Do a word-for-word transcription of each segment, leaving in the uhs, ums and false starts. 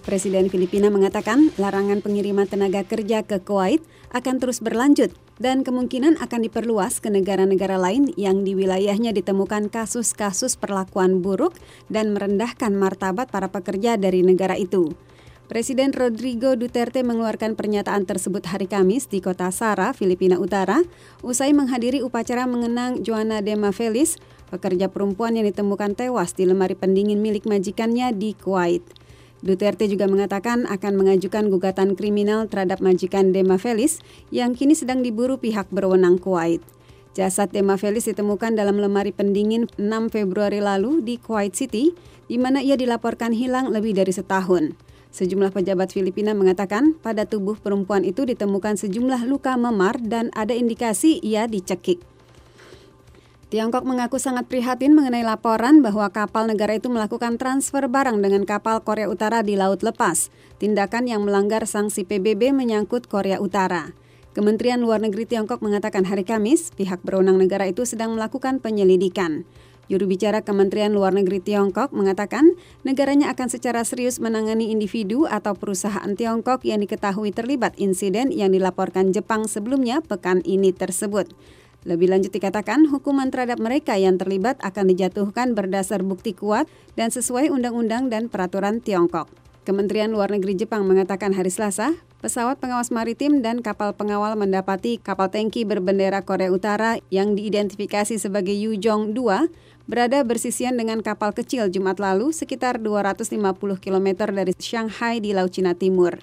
Presiden Filipina mengatakan larangan pengiriman tenaga kerja ke Kuwait akan terus berlanjut dan kemungkinan akan diperluas ke negara-negara lain yang di wilayahnya ditemukan kasus-kasus perlakuan buruk dan merendahkan martabat para pekerja dari negara itu. Presiden Rodrigo Duterte mengeluarkan pernyataan tersebut hari Kamis di kota Sara, Filipina Utara, usai menghadiri upacara mengenang Joana Dema Feliz, pekerja perempuan yang ditemukan tewas di lemari pendingin milik majikannya di Kuwait. Duterte juga mengatakan akan mengajukan gugatan kriminal terhadap majikan Dema Feliz yang kini sedang diburu pihak berwenang Kuwait. Jasad Dema Feliz ditemukan dalam lemari pendingin enam Februari lalu di Kuwait City, di mana ia dilaporkan hilang lebih dari setahun. Sejumlah pejabat Filipina mengatakan pada tubuh perempuan itu ditemukan sejumlah luka memar dan ada indikasi ia dicekik. Tiongkok mengaku sangat prihatin mengenai laporan bahwa kapal negara itu melakukan transfer barang dengan kapal Korea Utara di Laut Lepas, tindakan yang melanggar sanksi P B B menyangkut Korea Utara. Kementerian Luar Negeri Tiongkok mengatakan hari Kamis, pihak berwenang negara itu sedang melakukan penyelidikan. Juru bicara Kementerian Luar Negeri Tiongkok mengatakan negaranya akan secara serius menangani individu atau perusahaan Tiongkok yang diketahui terlibat insiden yang dilaporkan Jepang sebelumnya pekan ini tersebut. Lebih lanjut dikatakan, hukuman terhadap mereka yang terlibat akan dijatuhkan berdasar bukti kuat dan sesuai undang-undang dan peraturan Tiongkok. Kementerian Luar Negeri Jepang mengatakan hari Selasa, pesawat pengawas maritim dan kapal pengawal mendapati kapal tangki berbendera Korea Utara yang diidentifikasi sebagai Yujong dua berada bersisian dengan kapal kecil Jumat lalu sekitar dua ratus lima puluh kilometer dari Shanghai di Laut Cina Timur.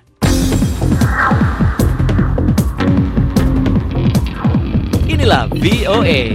Inilah V O A.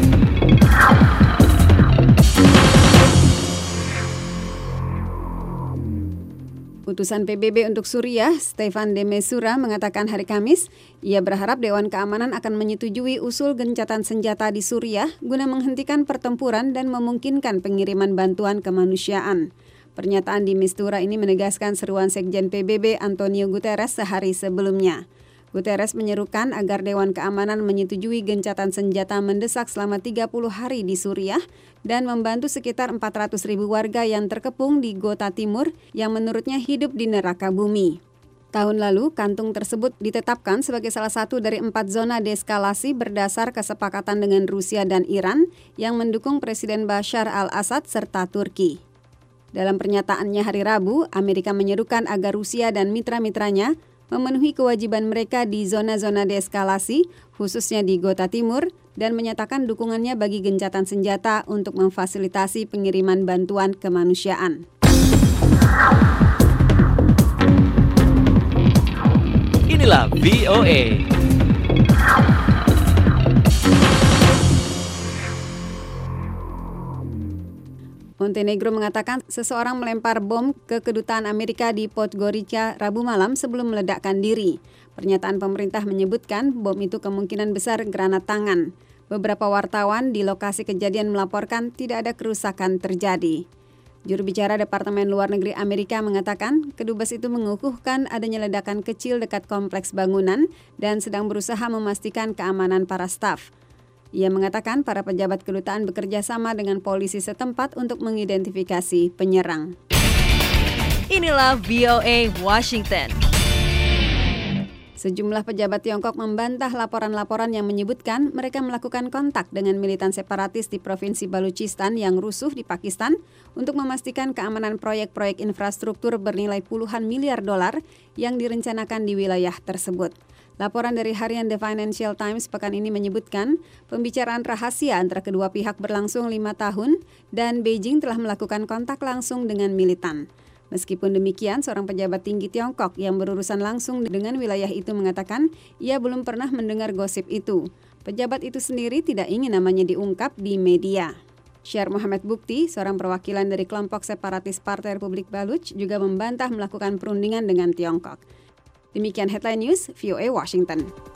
Utusan P B B untuk Suriah, Stefan de Mistura, mengatakan hari Kamis, ia berharap Dewan Keamanan akan menyetujui usul gencatan senjata di Suriah guna menghentikan pertempuran dan memungkinkan pengiriman bantuan kemanusiaan. Pernyataan de Mistura ini menegaskan seruan Sekjen P B B Antonio Guterres sehari sebelumnya. Guterres menyerukan agar Dewan Keamanan menyetujui gencatan senjata mendesak selama tiga puluh hari di Suriah dan membantu sekitar empat ratus ribu warga yang terkepung di Ghouta Timur yang menurutnya hidup di neraka bumi. Tahun lalu, kantung tersebut ditetapkan sebagai salah satu dari empat zona deeskalasi berdasar kesepakatan dengan Rusia dan Iran yang mendukung Presiden Bashar al-Assad serta Turki. Dalam pernyataannya hari Rabu, Amerika menyerukan agar Rusia dan mitra-mitranya memenuhi kewajiban mereka di zona-zona deeskalasi, khususnya di Ghouta Timur, dan menyatakan dukungannya bagi gencatan senjata untuk memfasilitasi pengiriman bantuan kemanusiaan. Inilah V O A. Montenegro mengatakan seseorang melempar bom ke kedutaan Amerika di Podgorica Rabu malam sebelum meledakkan diri. Pernyataan pemerintah menyebutkan bom itu kemungkinan besar granat tangan. Beberapa wartawan di lokasi kejadian melaporkan tidak ada kerusakan terjadi. Juru bicara Departemen Luar Negeri Amerika mengatakan kedubes itu mengukuhkan adanya ledakan kecil dekat kompleks bangunan dan sedang berusaha memastikan keamanan para staf. Ia mengatakan para pejabat kedutaan bekerja sama dengan polisi setempat untuk mengidentifikasi penyerang. Inilah V O A Washington. Sejumlah pejabat Tiongkok membantah laporan-laporan yang menyebutkan mereka melakukan kontak dengan militan separatis di Provinsi Baluchistan yang rusuh di Pakistan untuk memastikan keamanan proyek-proyek infrastruktur bernilai puluhan miliar dolar yang direncanakan di wilayah tersebut. Laporan dari harian The Financial Times pekan ini menyebutkan pembicaraan rahasia antara kedua pihak berlangsung lima tahun dan Beijing telah melakukan kontak langsung dengan militan. Meskipun demikian, seorang pejabat tinggi Tiongkok yang berurusan langsung dengan wilayah itu mengatakan ia belum pernah mendengar gosip itu. Pejabat itu sendiri tidak ingin namanya diungkap di media. Syar Muhammad Bukti, seorang perwakilan dari kelompok separatis Partai Republik Baluch, juga membantah melakukan perundingan dengan Tiongkok. Demikian Headline News, V O A Washington.